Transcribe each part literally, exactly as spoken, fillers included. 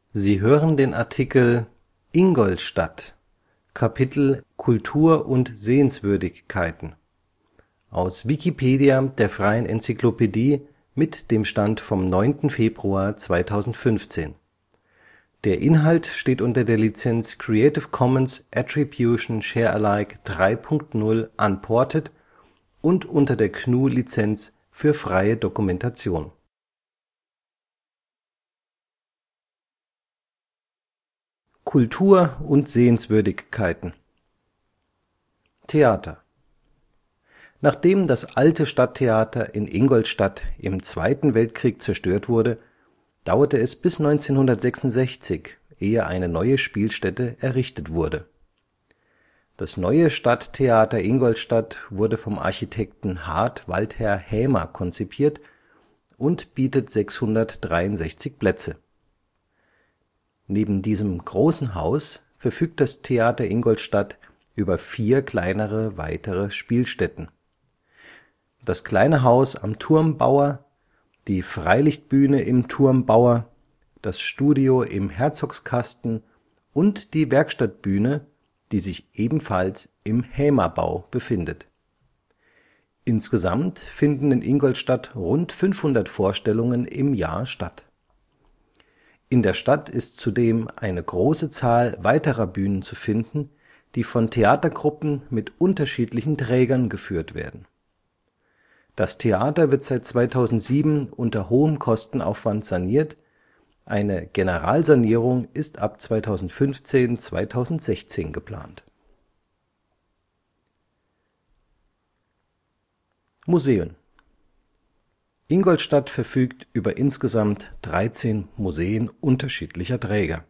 Sie hören den Artikel Ingolstadt, Kapitel Kultur und Sehenswürdigkeiten, aus Wikipedia, der freien Enzyklopädie. Mit dem Stand vom Der Inhalt steht unter der Lizenz Creative Commons Attribution Share Alike drei Punkt null Unported und unter der G N U Lizenz für freie Dokumentation. Kultur und Sehenswürdigkeiten. Theater. Nachdem das alte Stadttheater in Ingolstadt im Zweiten Weltkrieg zerstört wurde, dauerte es bis neunzehnhundertsechsundsechzig, ehe eine neue Spielstätte errichtet wurde. Das neue Stadttheater Ingolstadt wurde vom Architekten Hart Walther Hämer konzipiert und bietet sechshundertdreiundsechzig Plätze. Neben diesem großen Haus verfügt das Theater Ingolstadt über vier kleinere weitere Spielstätten: Das kleine Haus am Turmbauer, die Freilichtbühne im Turmbauer, das Studio im Herzogskasten und die Werkstattbühne, die sich ebenfalls im Hämerbau befindet. Insgesamt finden in Ingolstadt rund fünfhundert Vorstellungen im Jahr statt. In der Stadt ist zudem eine große Zahl weiterer Bühnen zu finden, die von Theatergruppen mit unterschiedlichen Trägern geführt werden. Das Theater wird seit zweitausendsieben unter hohem Kostenaufwand saniert, eine Generalsanierung ist ab zweitausendfünfzehn / zweitausendsechzehn geplant. Museen. Ingolstadt verfügt über insgesamt dreizehn Museen unterschiedlicher Träger.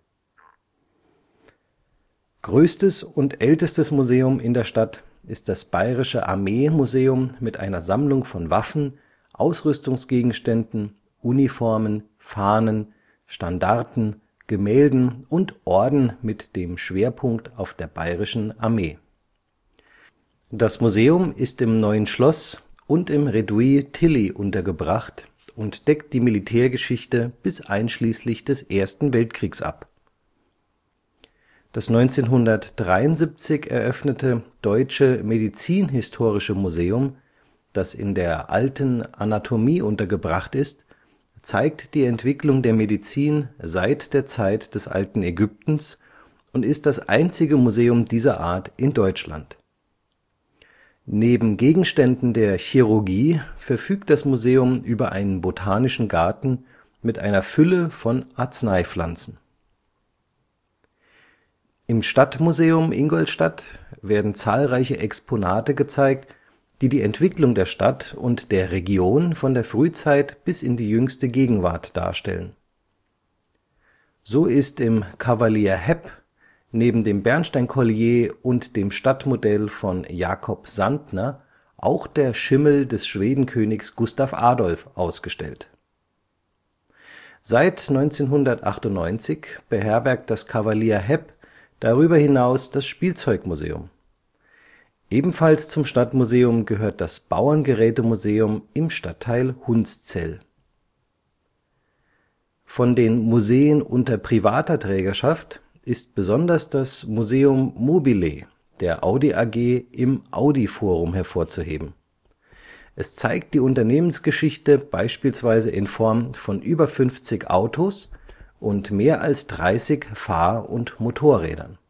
Größtes und ältestes Museum in der Stadt ist das Bayerische Armee-Museum mit einer Sammlung von Waffen, Ausrüstungsgegenständen, Uniformen, Fahnen, Standarten, Gemälden und Orden mit dem Schwerpunkt auf der Bayerischen Armee. Das Museum ist im Neuen Schloss und im Redouit Tilly untergebracht und deckt die Militärgeschichte bis einschließlich des Ersten Weltkriegs ab. Das neunzehnhundertdreiundsiebzig eröffnete Deutsche Medizinhistorische Museum, das in der Alten Anatomie untergebracht ist, zeigt die Entwicklung der Medizin seit der Zeit des Alten Ägyptens und ist das einzige Museum dieser Art in Deutschland. Neben Gegenständen der Chirurgie verfügt das Museum über einen botanischen Garten mit einer Fülle von Arzneipflanzen. Im Stadtmuseum Ingolstadt werden zahlreiche Exponate gezeigt, die die Entwicklung der Stadt und der Region von der Frühzeit bis in die jüngste Gegenwart darstellen. So ist im Kavalier Hepp neben dem Bernsteinkollier und dem Stadtmodell von Jakob Sandner auch der Schimmel des Schwedenkönigs Gustav Adolf ausgestellt. Seit neunzehnhundertachtundneunzig beherbergt das Kavalier Hepp darüber hinaus das Spielzeugmuseum. Ebenfalls zum Stadtmuseum gehört das Bauerngerätemuseum im Stadtteil Hundszell. Von den Museen unter privater Trägerschaft ist besonders das Museum mobile der Audi A G im Audi-Forum hervorzuheben. Es zeigt die Unternehmensgeschichte beispielsweise in Form von über fünfzig Autos und mehr als dreißig Fahr- und Motorrädern.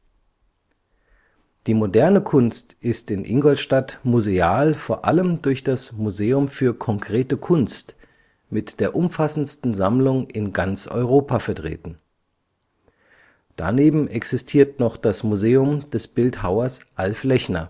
Die moderne Kunst ist in Ingolstadt museal vor allem durch das Museum für konkrete Kunst mit der umfassendsten Sammlung in ganz Europa vertreten. Daneben existiert noch das Museum des Bildhauers Alf Lechner.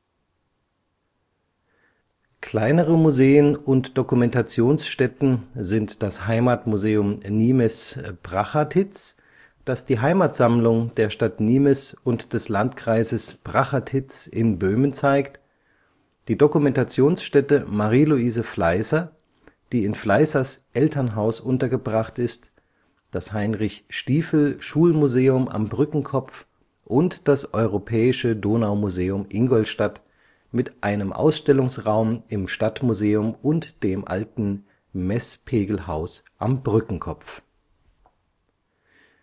Kleinere Museen und Dokumentationsstätten sind das Heimatmuseum Nimes-Prachatitz, das die Heimatsammlung der Stadt Nimes und des Landkreises Prachatitz in Böhmen zeigt, die Dokumentationsstätte Marie-Luise Fleißer, die in Fleißers Elternhaus untergebracht ist, das Heinrich-Stiefel-Schulmuseum am Brückenkopf und das Europäische Donaumuseum Ingolstadt mit einem Ausstellungsraum im Stadtmuseum und dem alten Messpegelhaus am Brückenkopf.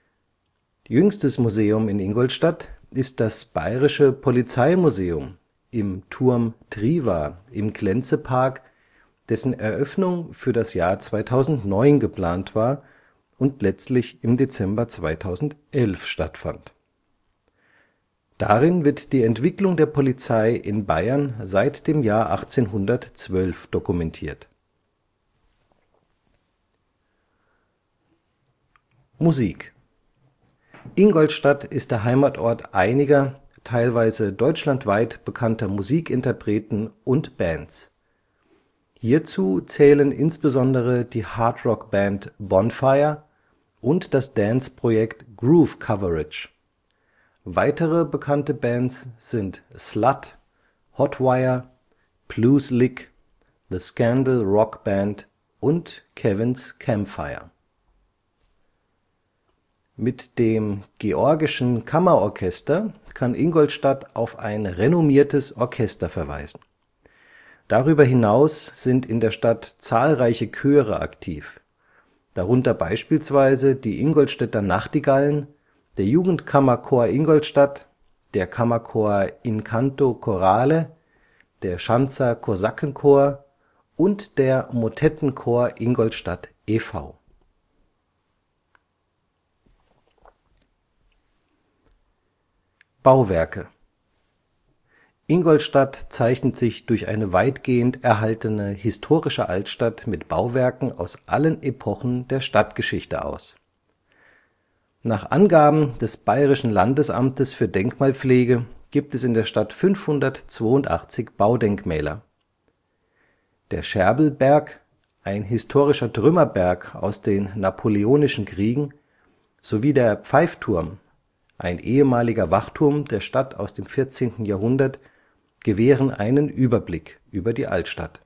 Jüngstes Museum in Ingolstadt ist das Bayerische Polizeimuseum im Turm Triva im Klenze-Park, dessen Eröffnung für das Jahr zweitausendneun geplant war und letztlich im Dezember zweitausendelf stattfand. Darin wird die Entwicklung der Polizei in Bayern seit dem Jahr achtzehnhundertzwölf dokumentiert. Musik. Ingolstadt ist der Heimatort einiger, teilweise deutschlandweit bekannter Musikinterpreten und Bands. Hierzu zählen insbesondere die Hardrock-Band Bonfire und das Dance-Projekt Groove Coverage. Weitere bekannte Bands sind Slut, Hotwire, Blues Lick, The Scandal Rock Band und Kevin's Campfire. Mit dem Georgischen Kammerorchester kann Ingolstadt auf ein renommiertes Orchester verweisen. Darüber hinaus sind in der Stadt zahlreiche Chöre aktiv, darunter beispielsweise die Ingolstädter Nachtigallen, der Jugendkammerchor Ingolstadt, der Kammerchor Incanto Corale, der Schanzer Kosakenchor und der Motettenchor Ingolstadt e V Bauwerke. Ingolstadt zeichnet sich durch eine weitgehend erhaltene historische Altstadt mit Bauwerken aus allen Epochen der Stadtgeschichte aus. Nach Angaben des Bayerischen Landesamtes für Denkmalpflege gibt es in der Stadt fünfhundertzweiundachtzig Baudenkmäler. Der Scherbelberg, ein historischer Trümmerberg aus den Napoleonischen Kriegen, sowie der Pfeifturm, ein ehemaliger Wachturm der Stadt aus dem vierzehnten Jahrhundert, gewähren einen Überblick über die Altstadt.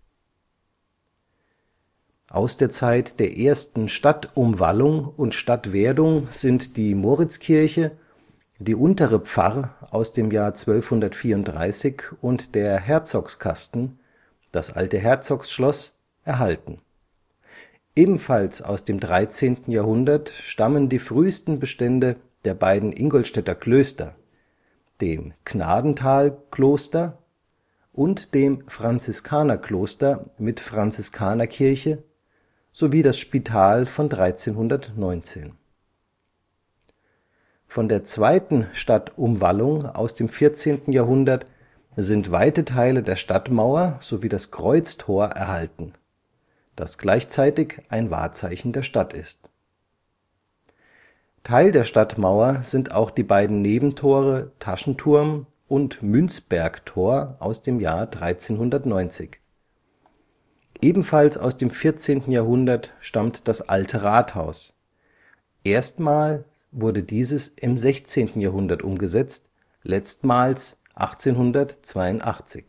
Aus der Zeit der ersten Stadtumwallung und Stadtwerdung sind die Moritzkirche, die Untere Pfarr aus dem Jahr zwölfhundertvierunddreißig und der Herzogskasten, das alte Herzogsschloss, erhalten. Ebenfalls aus dem dreizehnten Jahrhundert stammen die frühesten Bestände der beiden Ingolstädter Klöster, dem Gnadentalkloster und dem Franziskanerkloster mit Franziskanerkirche sowie das Spital von dreizehnhundertneunzehn. Von der zweiten Stadtumwallung aus dem vierzehnten Jahrhundert sind weite Teile der Stadtmauer sowie das Kreuztor erhalten, das gleichzeitig ein Wahrzeichen der Stadt ist. Teil der Stadtmauer sind auch die beiden Nebentore Taschenturm und Münzbergtor aus dem Jahr dreizehnhundertneunzig. Ebenfalls aus dem vierzehnten Jahrhundert stammt das Alte Rathaus. Erstmal wurde dieses im sechzehnten Jahrhundert umgesetzt, letztmals achtzehnhundertzweiundachtzig.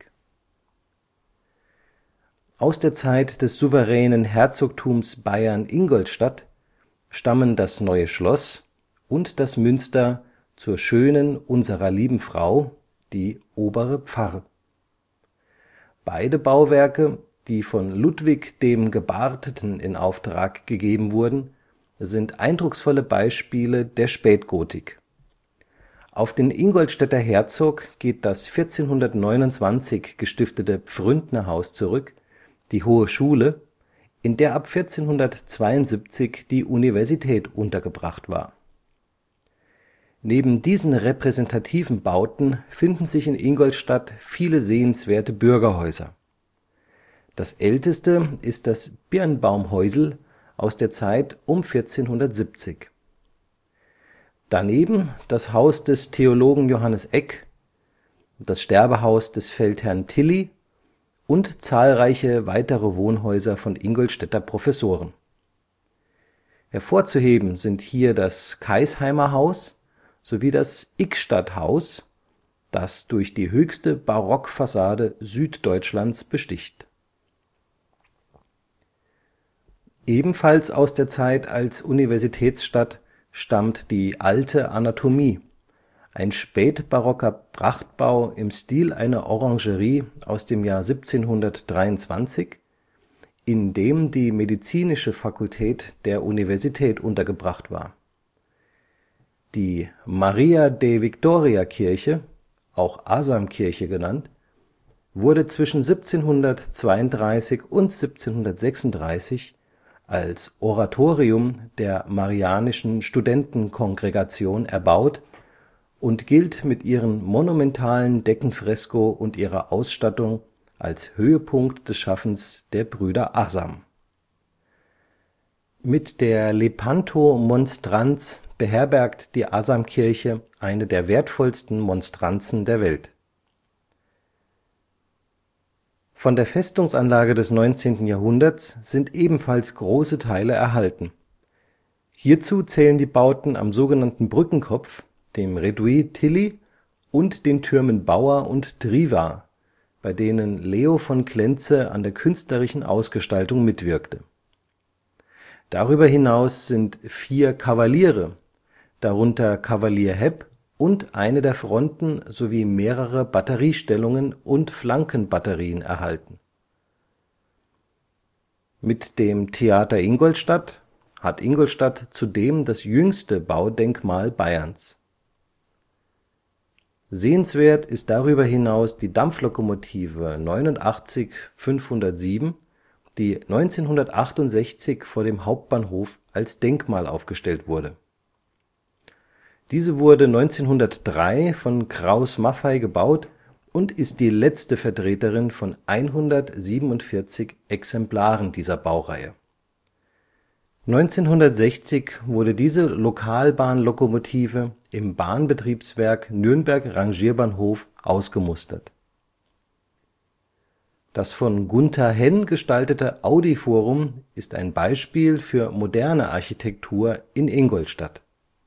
Aus der Zeit des souveränen Herzogtums Bayern-Ingolstadt stammen das Neue Schloss und das Münster zur Schönen Unserer Lieben Frau, die Obere Pfarr. Beide Bauwerke, die von Ludwig dem Gebarteten in Auftrag gegeben wurden, sind eindrucksvolle Beispiele der Spätgotik. Auf den Ingolstädter Herzog geht das vierzehnhundertneunundzwanzig gestiftete Pfründnerhaus zurück, die Hohe Schule, in der ab vierzehnhundertzweiundsiebzig die Universität untergebracht war. Neben diesen repräsentativen Bauten finden sich in Ingolstadt viele sehenswerte Bürgerhäuser. Das älteste ist das Birnbaumhäusl aus der Zeit um vierzehnhundertsiebzig. Daneben das Haus des Theologen Johannes Eck, das Sterbehaus des Feldherrn Tilly und zahlreiche weitere Wohnhäuser von Ingolstädter Professoren. Hervorzuheben sind hier das Kaisheimer Haus sowie das Ickstadthaus, das durch die höchste Barockfassade Süddeutschlands besticht. Ebenfalls aus der Zeit als Universitätsstadt stammt die Alte Anatomie, ein spätbarocker Prachtbau im Stil einer Orangerie aus dem Jahr siebzehnhundertdreiundzwanzig, in dem die medizinische Fakultät der Universität untergebracht war. Die Maria-de-Victoria-Kirche, auch Asamkirche genannt, wurde zwischen siebzehnhundertzweiunddreißig und siebzehnhundertsechsunddreißig als Oratorium der Marianischen Studentenkongregation erbaut und gilt mit ihrem monumentalen Deckenfresko und ihrer Ausstattung als Höhepunkt des Schaffens der Brüder Asam. Mit der Lepanto-Monstranz beherbergt die Asamkirche eine der wertvollsten Monstranzen der Welt. Von der Festungsanlage des neunzehnten Jahrhunderts sind ebenfalls große Teile erhalten. Hierzu zählen die Bauten am sogenannten Brückenkopf, dem Reduit Tilly und den Türmen Bauer und Trivia, bei denen Leo von Klenze an der künstlerischen Ausgestaltung mitwirkte. Darüber hinaus sind vier Kavaliere, darunter Kavalier Hepp, und eine der Fronten sowie mehrere Batteriestellungen und Flankenbatterien erhalten. Mit dem Theater Ingolstadt hat Ingolstadt zudem das jüngste Baudenkmal Bayerns. Sehenswert ist darüber hinaus die Dampflokomotive neunundachtzig fünfhundertsieben, die neunzehnhundertachtundsechzig vor dem Hauptbahnhof als Denkmal aufgestellt wurde. Diese wurde neunzehnhundertdrei von Krauss-Maffei gebaut und ist die letzte Vertreterin von hundertsiebenundvierzig Exemplaren dieser Baureihe. neunzehnhundertsechzig wurde diese Lokalbahnlokomotive im Bahnbetriebswerk Nürnberg Rangierbahnhof ausgemustert. Das von Gunter Henn gestaltete Audi-Forum ist ein Beispiel für moderne Architektur in Ingolstadt.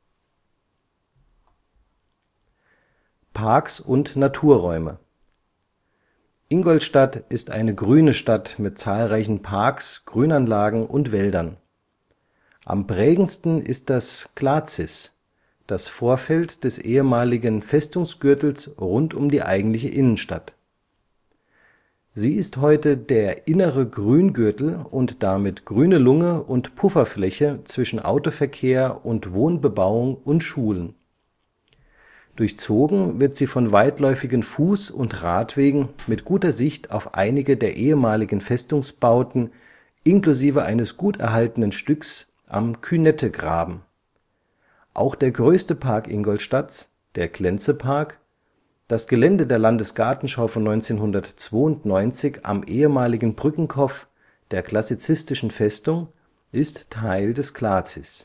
Parks und Naturräume. Ingolstadt ist eine grüne Stadt mit zahlreichen Parks, Grünanlagen und Wäldern. Am prägendsten ist das Glacis, das Vorfeld des ehemaligen Festungsgürtels rund um die eigentliche Innenstadt. Sie ist heute der innere Grüngürtel und damit grüne Lunge und Pufferfläche zwischen Autoverkehr und Wohnbebauung und Schulen. Durchzogen wird sie von weitläufigen Fuß - und Radwegen mit guter Sicht auf einige der ehemaligen Festungsbauten inklusive eines gut erhaltenen Stücks am Künettegraben. Auch der größte Park Ingolstadts, der Klenze-Park, das Gelände der Landesgartenschau von neunzehnhundertzweiundneunzig am ehemaligen Brückenkopf der klassizistischen Festung, ist Teil des Glacis.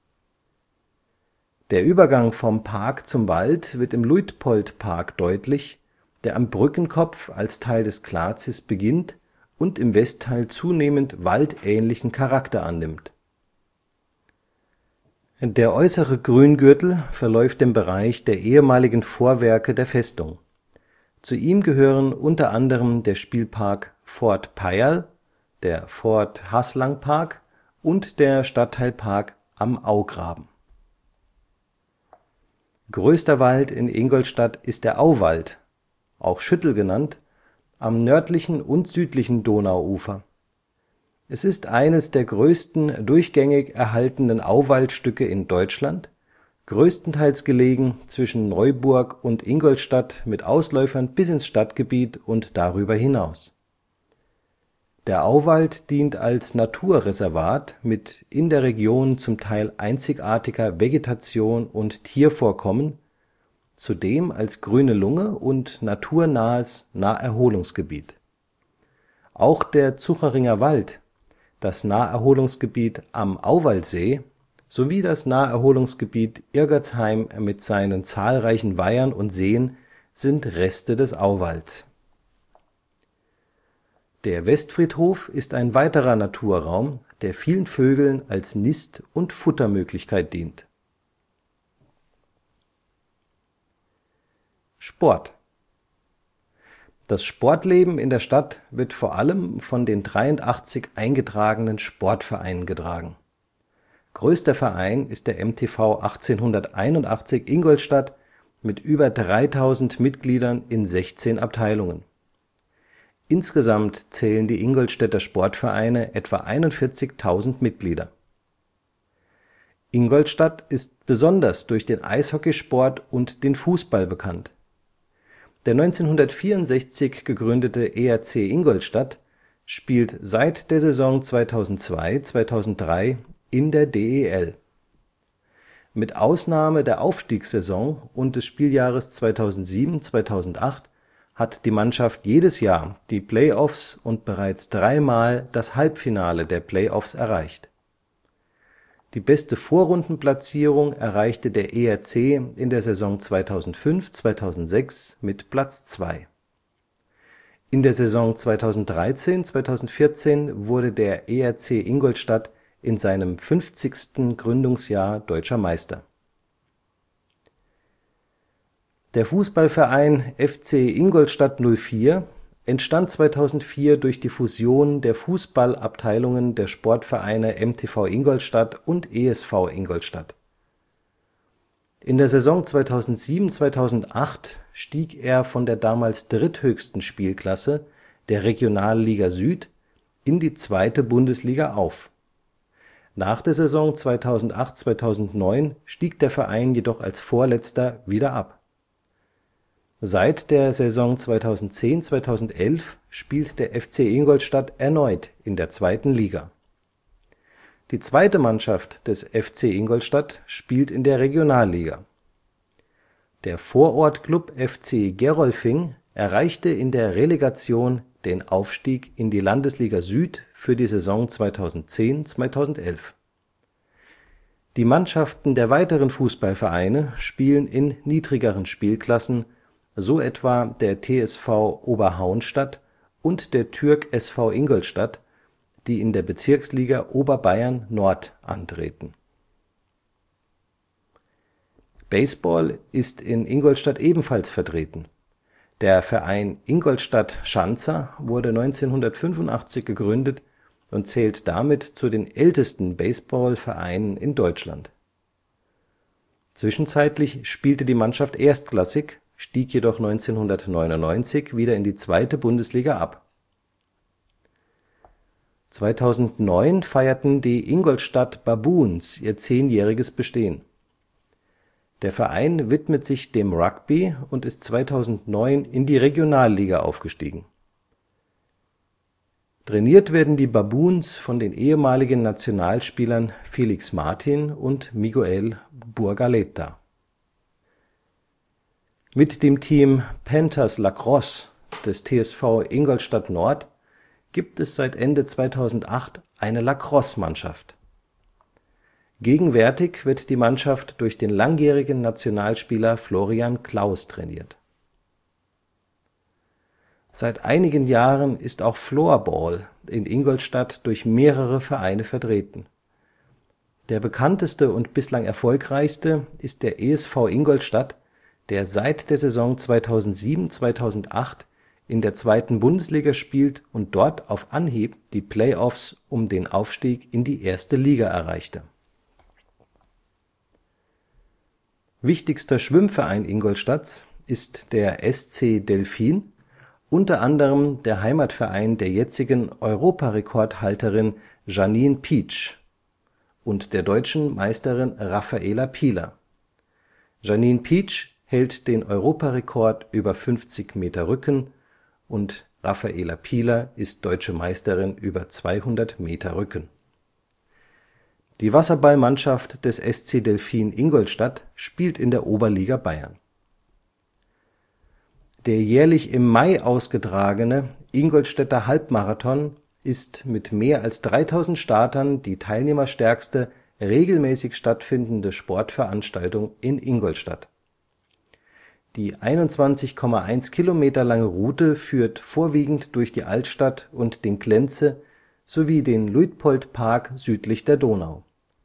Der Übergang vom Park zum Wald wird im Luitpoldpark deutlich, der am Brückenkopf als Teil des Glacis beginnt und im Westteil zunehmend waldähnlichen Charakter annimmt. Der äußere Grüngürtel verläuft im Bereich der ehemaligen Vorwerke der Festung. Zu ihm gehören unter anderem der Spielpark Fort Payerl, der Fort Haslang-Park und der Stadtteilpark Am Augraben. Größter Wald in Ingolstadt ist der Auwald, auch Schüttel genannt, am nördlichen und südlichen Donauufer. Es ist eines der größten durchgängig erhaltenen Auwaldstücke in Deutschland, größtenteils gelegen zwischen Neuburg und Ingolstadt mit Ausläufern bis ins Stadtgebiet und darüber hinaus. Der Auwald dient als Naturreservat mit in der Region zum Teil einzigartiger Vegetation und Tiervorkommen, zudem als grüne Lunge und naturnahes Naherholungsgebiet. Auch der Zucheringer Wald, das Naherholungsgebiet am Auwaldsee sowie das Naherholungsgebiet Irgertsheim mit seinen zahlreichen Weihern und Seen sind Reste des Auwalds. Der Westfriedhof ist ein weiterer Naturraum, der vielen Vögeln als Nist - und Futtermöglichkeit dient. Sport. Das Sportleben in der Stadt wird vor allem von den dreiundachtzig eingetragenen Sportvereinen getragen. Größter Verein ist der M T V achtzehnhunderteinundachtzig Ingolstadt mit über dreitausend Mitgliedern in sechzehn Abteilungen. Insgesamt zählen die Ingolstädter Sportvereine etwa einundvierzigtausend Mitglieder. Ingolstadt ist besonders durch den Eishockeysport und den Fußball bekannt. Der neunzehnhundertvierundsechzig gegründete E R C Ingolstadt spielt seit der Saison zweitausendzwei/zweitausenddrei in der D E L. Mit Ausnahme der Aufstiegssaison und des Spieljahres zweitausendsieben/zweitausendacht hat die Mannschaft jedes Jahr die Play-offs und bereits dreimal das Halbfinale der Play-offs erreicht. Die beste Vorrundenplatzierung erreichte der E R C in der Saison zweitausendfünf/zweitausendsechs mit Platz zwei. In der Saison zweitausenddreizehn/zweitausendvierzehn wurde der E R C Ingolstadt in seinem fünfzigsten Gründungsjahr Deutscher Meister. Der Fußballverein F C Ingolstadt null vier entstand zweitausendvier durch die Fusion der Fußballabteilungen der Sportvereine M T V Ingolstadt und E S V Ingolstadt. In der Saison zweitausendsieben/zweitausendacht stieg er von der damals dritthöchsten Spielklasse, der Regionalliga Süd, in die zweite Bundesliga auf. Nach der Saison zweitausendacht/zweitausendneun stieg der Verein jedoch als Vorletzter wieder ab. Seit der Saison zweitausendzehn/zweitausendelf spielt der F C Ingolstadt erneut in der zweiten Liga. Die zweite Mannschaft des F C Ingolstadt spielt in der Regionalliga. Der Vorortclub F C Gerolfing erreichte in der Relegation den Aufstieg in die Landesliga Süd für die Saison zweitausendzehn/zweitausendelf. Die Mannschaften der weiteren Fußballvereine spielen in niedrigeren Spielklassen, so etwa der T S V Oberhauenstadt und der Türk S V Ingolstadt, die in der Bezirksliga Oberbayern Nord antreten. Baseball ist in Ingolstadt ebenfalls vertreten. Der Verein Ingolstadt Schanzer wurde neunzehnhundertfünfundachtzig gegründet und zählt damit zu den ältesten Baseballvereinen in Deutschland. Zwischenzeitlich spielte die Mannschaft erstklassig, stieg jedoch neunzehnhundertneunundneunzig wieder in die zweite Bundesliga ab. zweitausendneun feierten die Ingolstadt Baboons ihr zehnjähriges Bestehen. Der Verein widmet sich dem Rugby und ist zweitausendneun in die Regionalliga aufgestiegen. Trainiert werden die Baboons von den ehemaligen Nationalspielern Felix Martin und Miguel Burgaleta. Mit dem Team Panthers Lacrosse des T S V Ingolstadt Nord gibt es seit Ende zweitausendacht eine Lacrosse-Mannschaft. Gegenwärtig wird die Mannschaft durch den langjährigen Nationalspieler Florian Klaus trainiert. Seit einigen Jahren ist auch Floorball in Ingolstadt durch mehrere Vereine vertreten. Der bekannteste und bislang erfolgreichste ist der E S V Ingolstadt, der seit der Saison zweitausendsieben/zweitausendacht in der zweiten Bundesliga spielt und dort auf Anhieb die Play-offs um den Aufstieg in die erste Liga erreichte. Wichtigster Schwimmverein Ingolstadts ist der S C Delfin, unter anderem der Heimatverein der jetzigen Europarekordhalterin Jeanine Pietsch und der deutschen Meisterin Raffaela Pieler. Jeanine Pietsch hält den Europarekord über fünfzig Meter Rücken und Raffaela Pieler ist deutsche Meisterin über zweihundert Meter Rücken. Die Wasserballmannschaft des S C Delfin Ingolstadt spielt in der Oberliga Bayern. Der jährlich im Mai ausgetragene Ingolstädter Halbmarathon ist mit mehr als dreitausend Startern die teilnehmerstärkste regelmäßig stattfindende Sportveranstaltung in Ingolstadt. Die einundzwanzig Komma eins Kilometer lange Route führt vorwiegend durch die Altstadt und den Klenze sowie den Luitpoldpark südlich der Donau.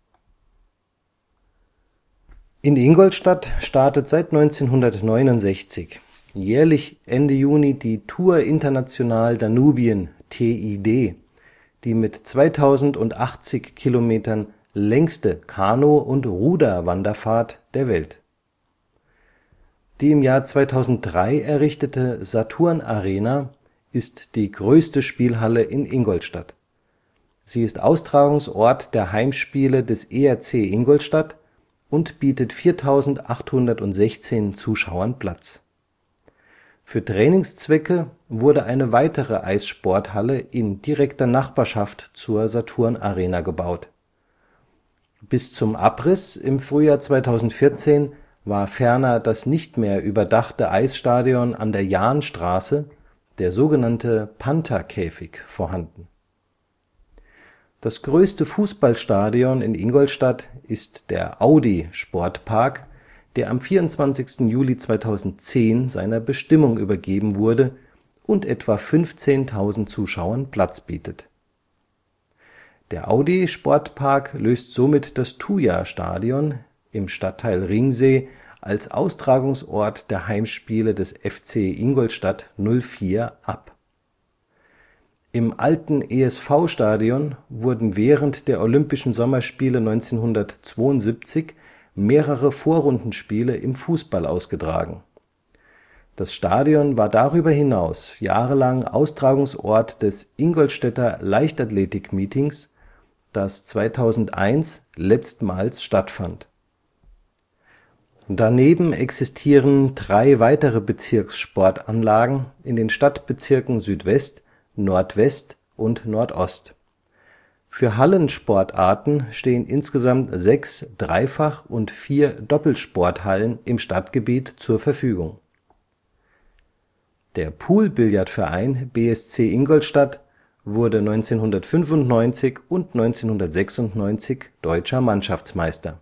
In Ingolstadt startet seit neunzehnhundertneunundsechzig jährlich Ende Juni die Tour International Danubien (T I D), die mit zweitausendachtzig Kilometern längste Kanu - und Ruderwanderfahrt der Welt. Die im Jahr zweitausenddrei errichtete Saturn-Arena ist die größte Spielhalle in Ingolstadt. Sie ist Austragungsort der Heimspiele des E R C Ingolstadt und bietet viertausendachthundertsechzehn Zuschauern Platz. Für Trainingszwecke wurde eine weitere Eissporthalle in direkter Nachbarschaft zur Saturn-Arena gebaut. Bis zum Abriss im Frühjahr zweitausendvierzehn war ferner das nicht mehr überdachte Eisstadion an der Jahnstraße, der sogenannte Panther-Käfig, vorhanden. Das größte Fußballstadion in Ingolstadt ist der Audi-Sportpark, der am vierundzwanzigsten Juli zweitausendzehn seiner Bestimmung übergeben wurde und etwa fünfzehntausend Zuschauern Platz bietet. Der Audi-Sportpark löst somit das Thuja-Stadion im Stadtteil Ringsee als Austragungsort der Heimspiele des F C Ingolstadt null vier ab. Im alten E S V-Stadion wurden während der Olympischen Sommerspiele neunzehnhundertzweiundsiebzig mehrere Vorrundenspiele im Fußball ausgetragen. Das Stadion war darüber hinaus jahrelang Austragungsort des Ingolstädter Leichtathletik-Meetings, das zweitausendeins letztmals stattfand. Daneben existieren drei weitere Bezirkssportanlagen in den Stadtbezirken Südwest, Nordwest und Nordost. Für Hallensportarten stehen insgesamt sechs Dreifach - und vier Doppelsporthallen im Stadtgebiet zur Verfügung. Der Poolbillardverein B S C Ingolstadt wurde neunzehnhundertfünfundneunzig und neunzehnhundertsechsundneunzig deutscher Mannschaftsmeister.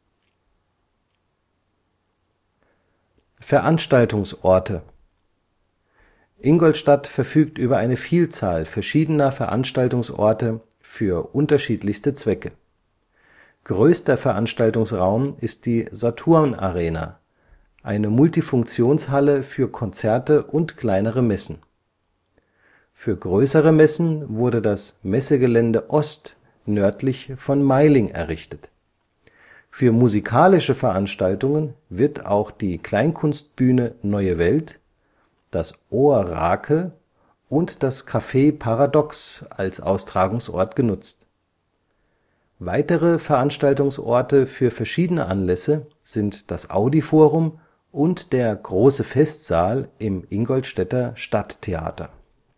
Veranstaltungsorte: Ingolstadt verfügt über eine Vielzahl verschiedener Veranstaltungsorte für unterschiedlichste Zwecke. Größter Veranstaltungsraum ist die Saturn-Arena, eine Multifunktionshalle für Konzerte und kleinere Messen. Für größere Messen wurde das Messegelände Ost nördlich von Meiling errichtet. Für musikalische Veranstaltungen wird auch die Kleinkunstbühne Neue Welt, das Ohrrakel und das Café Paradox als Austragungsort genutzt. Weitere Veranstaltungsorte für verschiedene Anlässe sind das Audi-Forum und der Große Festsaal im Ingolstädter Stadttheater.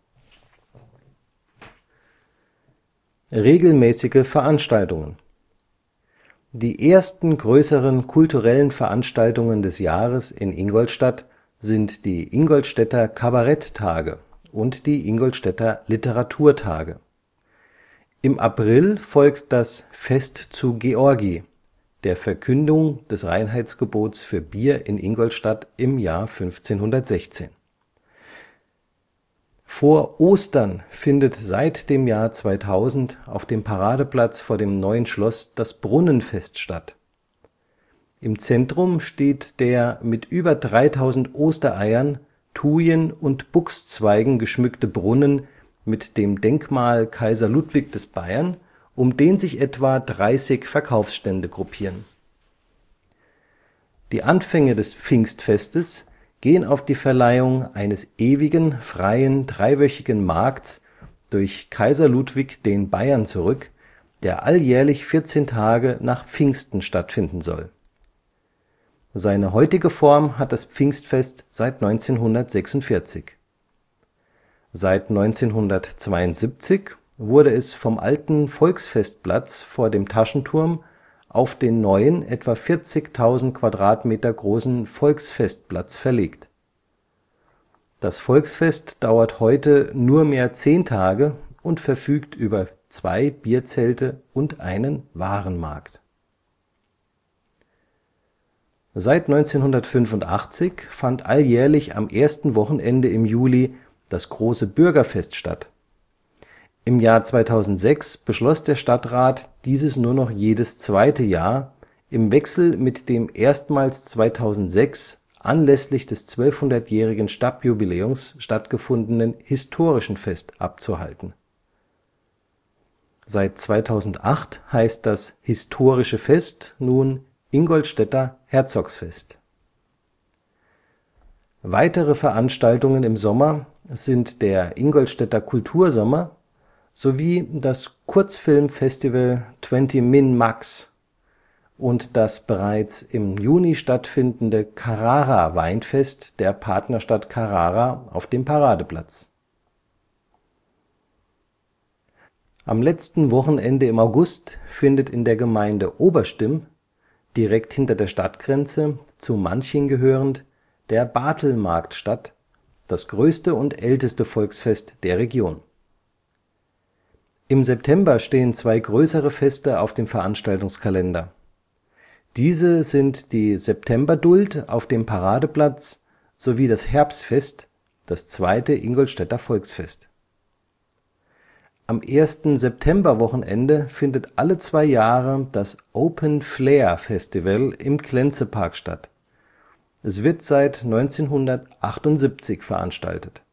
Regelmäßige Veranstaltungen: Die ersten größeren kulturellen Veranstaltungen des Jahres in Ingolstadt sind die Ingolstädter Kabaretttage und die Ingolstädter Literaturtage. Im April folgt das Fest zu Georgi, der Verkündung des Reinheitsgebots für Bier in Ingolstadt im Jahr fünfzehnhundertsechzehn. Vor Ostern findet seit dem Jahr zweitausend auf dem Paradeplatz vor dem Neuen Schloss das Brunnenfest statt. Im Zentrum steht der mit über dreitausend Ostereiern, Thujen und Buchszweigen geschmückte Brunnen mit dem Denkmal Kaiser Ludwig des Bayern, um den sich etwa dreißig Verkaufsstände gruppieren. Die Anfänge des Pfingstfestes gehen auf die Verleihung eines ewigen, freien, dreiwöchigen Markts durch Kaiser Ludwig den Bayern zurück, der alljährlich vierzehn Tage nach Pfingsten stattfinden soll. Seine heutige Form hat das Pfingstfest seit neunzehnhundertsechsundvierzig. Seit neunzehnhundertzweiundsiebzig wurde es vom alten Volksfestplatz vor dem Taschenturm auf den neuen, etwa vierzigtausend Quadratmeter großen Volksfestplatz verlegt. Das Volksfest dauert heute nur mehr zehn Tage und verfügt über zwei Bierzelte und einen Warenmarkt. Seit neunzehnhundertfünfundachtzig fand alljährlich am ersten Wochenende im Juli das große Bürgerfest statt. Im Jahr zweitausendsechs beschloss der Stadtrat, dieses nur noch jedes zweite Jahr im Wechsel mit dem erstmals zweitausendsechs anlässlich des zwölfhundertjährigen Stadtjubiläums stattgefundenen Historischen Fest abzuhalten. Seit zweitausendacht heißt das Historische Fest nun Ingolstädter Herzogsfest. Weitere Veranstaltungen im Sommer sind der Ingolstädter Kultursommer sowie das Kurzfilmfestival zwanzig Min Max und das bereits im Juni stattfindende Carrara-Weinfest der Partnerstadt Carrara auf dem Paradeplatz. Am letzten Wochenende im August findet in der Gemeinde Oberstimm, direkt hinter der Stadtgrenze, zu Manching gehörend, der Barthelmarkt statt, das größte und älteste Volksfest der Region. Im September stehen zwei größere Feste auf dem Veranstaltungskalender. Diese sind die Septemberduld auf dem Paradeplatz sowie das Herbstfest, das zweite Ingolstädter Volksfest. Am ersten Septemberwochenende findet alle zwei Jahre das Open Flair Festival im Klenzepark statt. Es wird seit neunzehnhundertachtundsiebzig veranstaltet.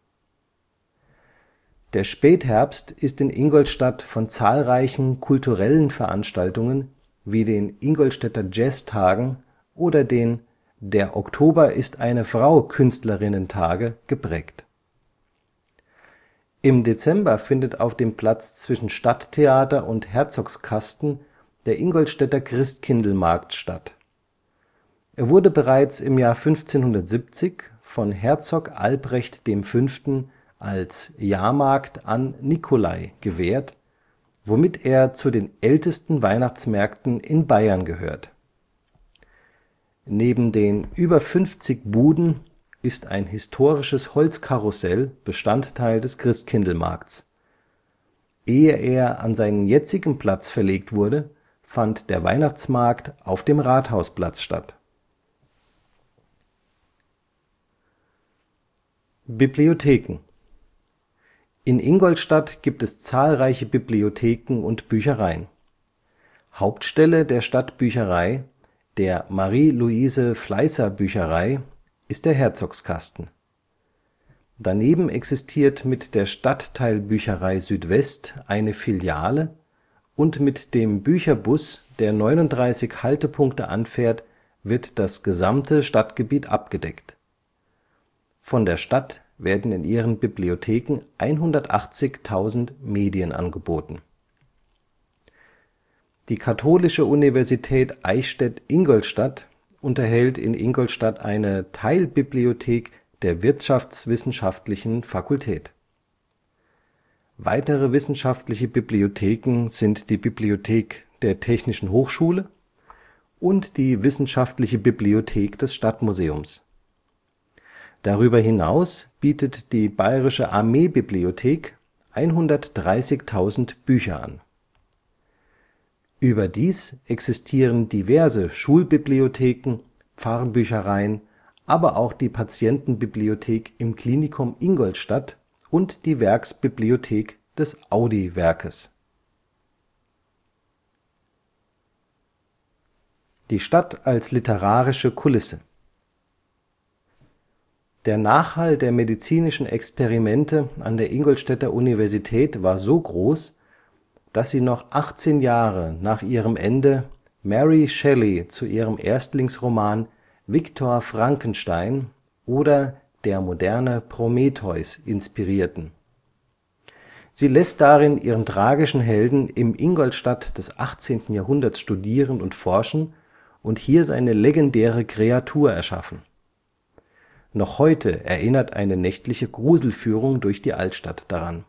Der Spätherbst ist in Ingolstadt von zahlreichen kulturellen Veranstaltungen wie den Ingolstädter Jazztagen oder den Der Oktober ist eine Frau Künstlerinnen-Tage geprägt. Im Dezember findet auf dem Platz zwischen Stadttheater und Herzogskasten der Ingolstädter Christkindlmarkt statt. Er wurde bereits im Jahr fünfzehnhundertsiebzig von Herzog Albrecht V. als Jahrmarkt an Nicolai gewährt, womit er zu den ältesten Weihnachtsmärkten in Bayern gehört. Neben den über fünfzig Buden ist ein historisches Holzkarussell Bestandteil des Christkindlmarkts. Ehe er an seinen jetzigen Platz verlegt wurde, fand der Weihnachtsmarkt auf dem Rathausplatz statt. Bibliotheken. In Ingolstadt gibt es zahlreiche Bibliotheken und Büchereien. Hauptstelle der Stadtbücherei, der Marie-Luise-Fleißer-Bücherei, ist der Herzogskasten. Daneben existiert mit der Stadtteilbücherei Südwest eine Filiale und mit dem Bücherbus, der neununddreißig Haltepunkte anfährt, wird das gesamte Stadtgebiet abgedeckt. Von der Stadt werden in ihren Bibliotheken hundertachtzigtausend Medien angeboten. Die Katholische Universität Eichstätt-Ingolstadt unterhält in Ingolstadt eine Teilbibliothek der Wirtschaftswissenschaftlichen Fakultät. Weitere wissenschaftliche Bibliotheken sind die Bibliothek der Technischen Hochschule und die Wissenschaftliche Bibliothek des Stadtmuseums. Darüber hinaus bietet die Bayerische Armeebibliothek hundertdreißigtausend Bücher an. Überdies existieren diverse Schulbibliotheken, Pfarrbüchereien, aber auch die Patientenbibliothek im Klinikum Ingolstadt und die Werksbibliothek des Audi-Werkes. Die Stadt als literarische Kulisse. Der Nachhall der medizinischen Experimente an der Ingolstädter Universität war so groß, dass sie noch achtzehn Jahre nach ihrem Ende Mary Shelley zu ihrem Erstlingsroman Viktor Frankenstein oder Der moderne Prometheus inspirierten. Sie lässt darin ihren tragischen Helden im Ingolstadt des achtzehnten Jahrhunderts studieren und forschen und hier seine legendäre Kreatur erschaffen. Noch heute erinnert eine nächtliche Gruselführung durch die Altstadt daran.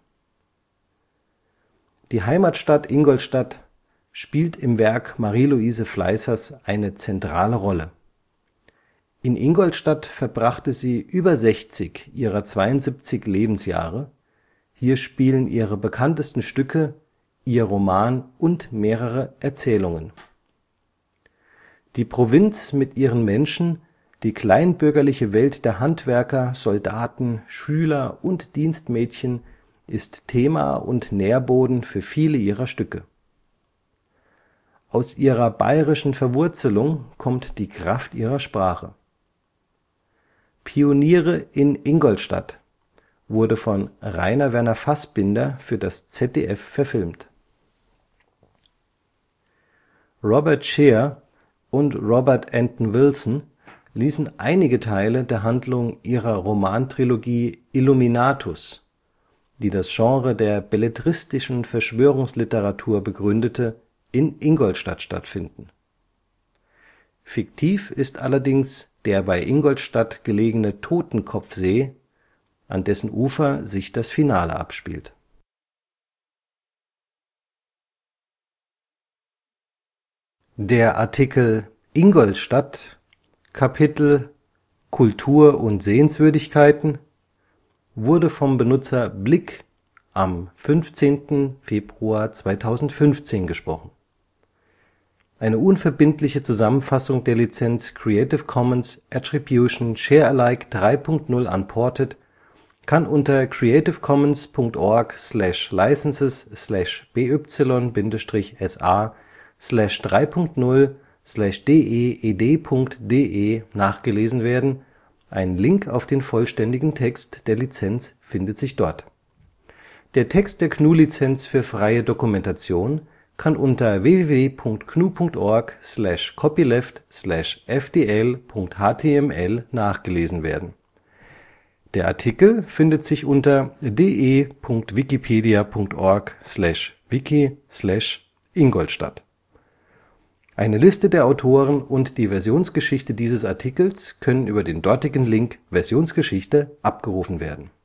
Die Heimatstadt Ingolstadt spielt im Werk Marie-Louise Fleißers eine zentrale Rolle. In Ingolstadt verbrachte sie über sechzig ihrer zweiundsiebzig Lebensjahre, hier spielen ihre bekanntesten Stücke, ihr Roman und mehrere Erzählungen. Die Provinz mit ihren Menschen, die kleinbürgerliche Welt der Handwerker, Soldaten, Schüler und Dienstmädchen ist Thema und Nährboden für viele ihrer Stücke. Aus ihrer bayerischen Verwurzelung kommt die Kraft ihrer Sprache. Pioniere in Ingolstadt wurde von Rainer Werner Fassbinder für das Z D F verfilmt. Robert Scheer und Robert Anton Wilson ließen einige Teile der Handlung ihrer Romantrilogie Illuminatus! die das Genre der belletristischen Verschwörungsliteratur begründete, in Ingolstadt stattfinden. Fiktiv ist allerdings der bei Ingolstadt gelegene Totenkopfsee, an dessen Ufer sich das Finale abspielt. Der Artikel Ingolstadt, Kapitel Kultur und Sehenswürdigkeiten, wurde vom Benutzer Blick am fünfzehnten Februar zweitausendfünfzehn gesprochen. Eine unverbindliche Zusammenfassung der Lizenz Creative Commons Attribution Share Alike drei Punkt null Unported kann unter creative commons punkt org slash licenses slash b y bindestrich s a slash drei Punkt null slash deed Punkt de nachgelesen werden. Ein Link auf den vollständigen Text der Lizenz findet sich dort. Der Text der G N U-Lizenz für freie Dokumentation kann unter w w w Punkt gnu Punkt org slash copyleft slash f d l Punkt h t m l nachgelesen werden. Der Artikel findet sich unter de Punkt wikipedia Punkt org slash wiki slash Ingolstadt. Eine Liste der Autoren und die Versionsgeschichte dieses Artikels können über den dortigen Link Versionsgeschichte abgerufen werden